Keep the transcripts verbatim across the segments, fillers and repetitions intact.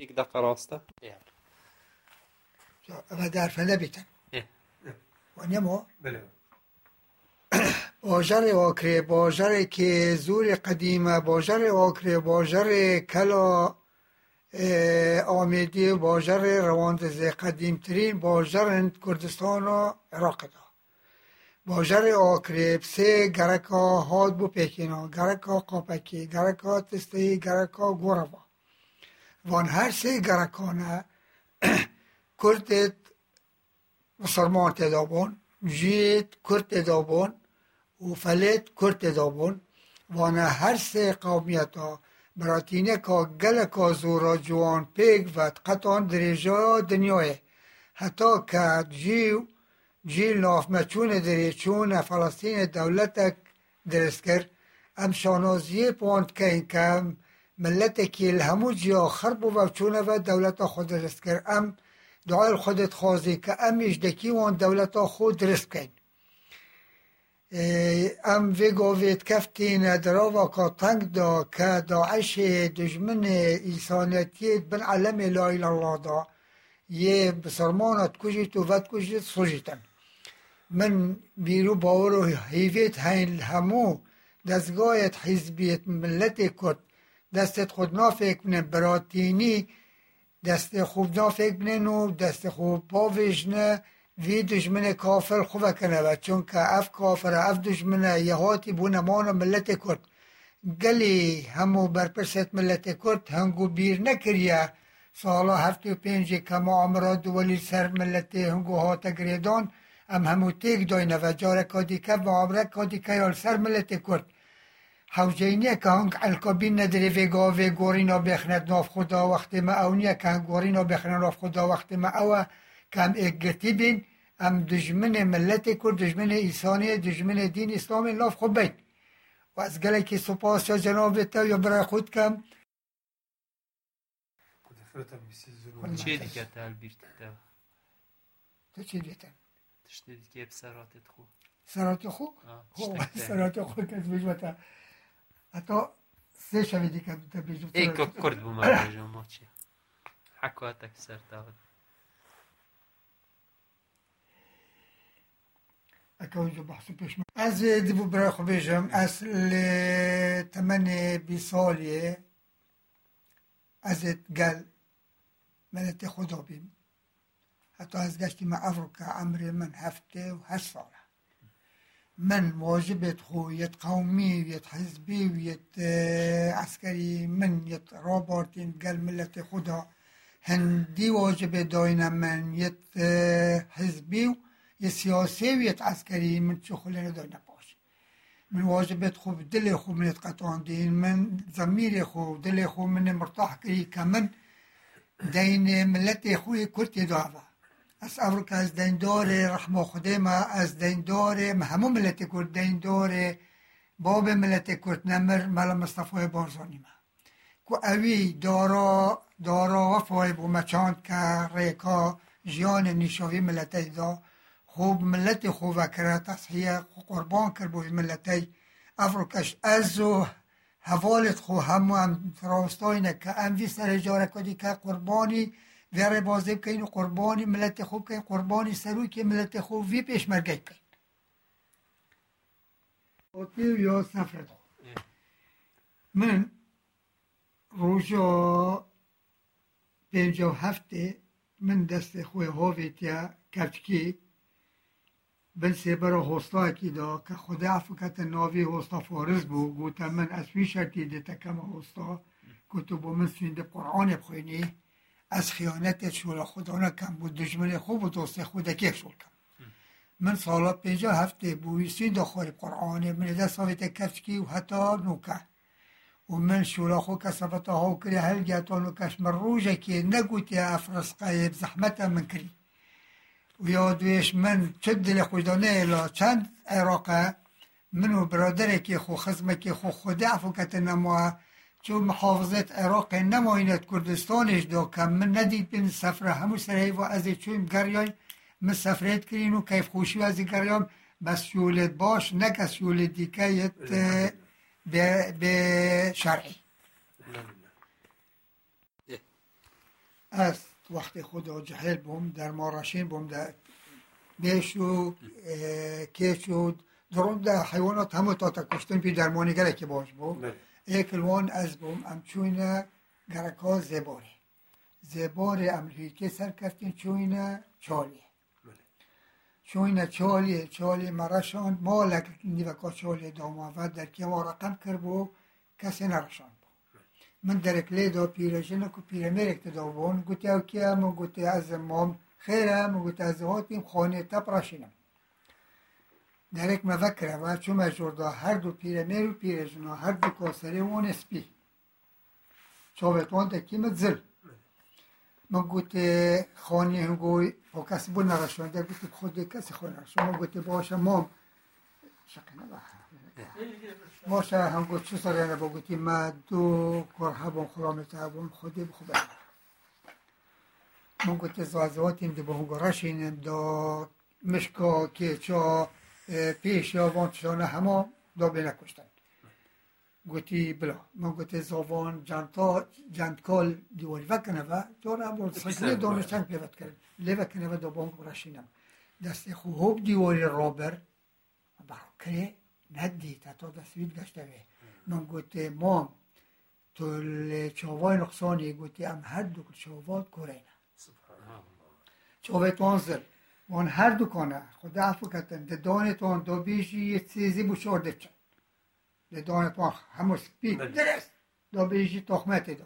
یک دقیقه راسته اما در فنه بیتن وانیمو بله باجر آکره باجر که زور قدیمه باجر آکره باجر کلا آمیدی باجر رواندز قدیم ترین باجر کردستان و عراق دا باجر آکره سه گرکا هاد بو پیکینا گرکا قاپکی گرکا تستی گرکا گوروا وان هر سه گرکانه کرد مسلمان تدابون جید کرد تدابون و فلت کرد تدابون وان هر سه قومیتا براتینه که گل که زورا جوان پیگ و قطعان درجه دنیای حتی که جیو جیل ناف مچون دری چون فلسطین دولت درست کرد ام شانازیه پوند که این که ملت که الهمو جیا خرب و چونه و دولت خود درست کرد ام دعای خودت خوازی که امیش دکی وان دولت خود درست کن ام ویگو وید کفتین دراوا که تنگ دا که داعش دجمن ایسانیتیت بن علم لا اله الله دا یه بسرمانت کجیت و ود کجیت سوجیتن من بیرو باورو هیویت هین همو دستگاهت حزبیت ملت کرد دستت خود نافک بنه براتینی دست خوب نافک بنه و دست خوب باوشنه وی دشمن کافر خوبه کنه و چون که اف کافر اف دشمنه یه هاتی بونه مانا ملت کرد گلی همو برپرست ملت کرد هنگو بیر نکریه سالا هفته و پنجی که معامرات دولی سر ملت هنگو هاتا گریدان ام همو تیک داینه و جاره کادی که معامرات کادی که یال سر ملت کرد حوجینیه که هنگ الکابین نداری ویگا وی گورینا بخند ناف خدا وقتی ما اونیه که هنگ گورینا بخند ناف خدا وقتی ما اوه که هم اگرتی بین هم دجمن ملت کرد دجمن ایسانی دجمن دین اسلامی لاف خوب بین و از گله که سپاس یا جناب تا یا برای خود کم چه دیگه تال بیرتی تا تو چی دیتن؟ تشتی دیگه بسراتت خو سرات خو؟ سرات خو کس بجمتا حتی سه شوی دیگه تا بجمتا ای که کرد بو مرد جمعه چی حکو هتا کسر تاود اکاونجا بحثو پیش من از دیبو برای خو بیجم اصل تمن بی سالیه ازت گل ملت خدا بیم حتی از گشتی ما افرکا عمر من هفته و هشت ساله من واجبت خو یت قومی و یت حزبی و یت عسکری من یت رابارتین گل ملت خدا هندی واجب داینم من یت حزبی و یه سیاسی و یه عسکری من چه خلی نداری نباشه من واجبت خوب دل خوب من قطعان دین من ضمیر خوب دل خوب من مرتاح کری که من دین ملت خوی کرتی دعوه از افریقا از دین دار رحمه خدا ما از دین دار همه ملت کرد دین دار باب ملت کرد نمر ملا مصطفی بارزانی ما که اوی دارا دارا وفای بو مچاند که ریکا جیان نیشاوی ملت دا خوب ملت خوب کرد تصحیح قربان کرد بوی ملتی افریقاش از و حوالت خو همو هم راستاینه که اموی سر جاره کدی که قربانی ویره بازیب که اینو قربانی ملت خوب که قربانی سروی که ملت خوب وی پیش مرگی که اوتیو یا سفرت خو من روژا پنجا هفته من دست خوی هاویتیا کفچکی بن سیبرا هستا اکی دا که خود افکت ناوی هستا فارز بو گوتا من از وی شرطی دیتا کم هستا گوتا با من سوینده قرآن بخوینی از خیانت شولا خدا نکم بود دشمن خوب و دوست خود که شول کم من سالا پنجا هفته بوی سوینده خوری قرآن من دست هاویتا کفچکی و حتی نوکه و من شولا خو کسبتا هاو کری هل گیتانو کش من روژه که نگوتی افرس قایب زحمتا من کری و یادویش من چه دل خوشدانه الا چند عراقه منو برادره که خو خزمه که خو خود عفوکت نموه چون محافظت عراق نماینت کردستانش دا که من ندید بین سفره همو سره و از چون گریان من سفرت کرین و کیف خوشی و از گریان بس شولت باش نکس شولت دیکهیت به شرعی از وقت خدا جهل بوم در مارشین بوم در بیشو کیشو درون در حیوانات همه تا تا کشتن پی درمانی گره که باش بوم ایکلوان از بوم ام چوینه گرکا زباره زباره امریکه سر کفتین چوینه چالیه چوینه چالیه چالیه مرشان مالک نیوکا چالیه داماوه در که ما رقم کر بو کسی نرشان بو من در اکلی دا پیرجنه که پیرمیرک دا بون گوتی او که من گوتی از مام خیره من گوتی از هاتیم خانه تب راشینم در یک مذکره و چون مجور دا هر دو پیرمیر و پیرجنه هر دو کاسره وان اسپی چاوتوان تا کیمت زل من گوتی خانی هنگوی با کسی بو نرشانده گوتی خود کسی خود نرشانده من گوتی باشه مام شقی نبا باشه هم گوت چو ساله نبا گوتی ما دو کار بون خرامت بون خودی بخوبه من گوتی زوازواتیم دی با هنگو رشینم دا مشکا که چا پیش یا وانتشانه همه دا بینه کشتن گوتی بلا من گوتی زوان جانتا جانتکال دیواری وکنه و جاره هم بود سکلی دانشتن پیوت کرد لی وکنه و دا بانگ رشینم دستی خوب دیواری رابر برکه ندی تا تا دستوید گشته وی من گوتی مام تو چاوای نقصانی گوتی ام هر دو چاوات کرینه چاوای توانزل وان هر دو کنه خدا عفو کتن ده دانتان دو بیشی یه چیزی بو شورده چن ده دانتان همو سپید درست دو بیشی تخمت دا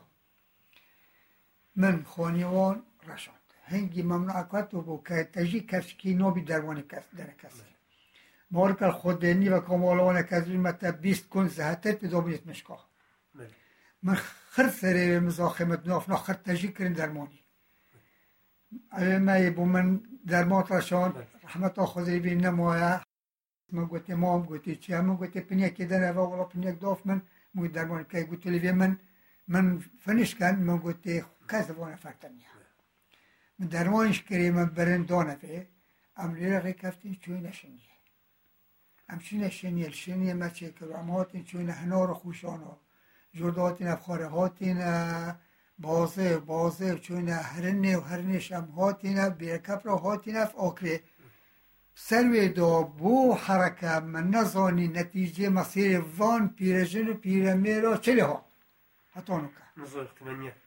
من خانیوان رشاند هنگی ممنوعکاتو بو که تجی کفشکی نوبی دروانی کس در کسی مارکل خود نی و کامالوان کذبی متا بیست کن زهتت به دوبلیت مشکا من خرد سری مزاخمت ناف نا خرد تجی کرن درمانی ما بو من درمات رشان رحمت خدای بین نمایه من گوتی مام گوتی چی هم گوتی پنیک کدن و ولا پنیک داف من مو درمان که گوتی لیوی من من فنش کن من گوتی کس وانه فرتنیه من درمانش کری من برن دانه فی امری رقی کفتین چوی نشنیه همچنین شنیل شنیه ما چه کرم هاتین چون هنار خوشانا جرداتین افخاره هاتین بازه بازه چون هرنه و هرنش هم هاتین بیرکب را هاتین اف آکره سروی دا بو حرکه من نزانی نتیجه مسیر وان پیرجن و پیرمه را چلی ها حتی نکه نظر اختمانیه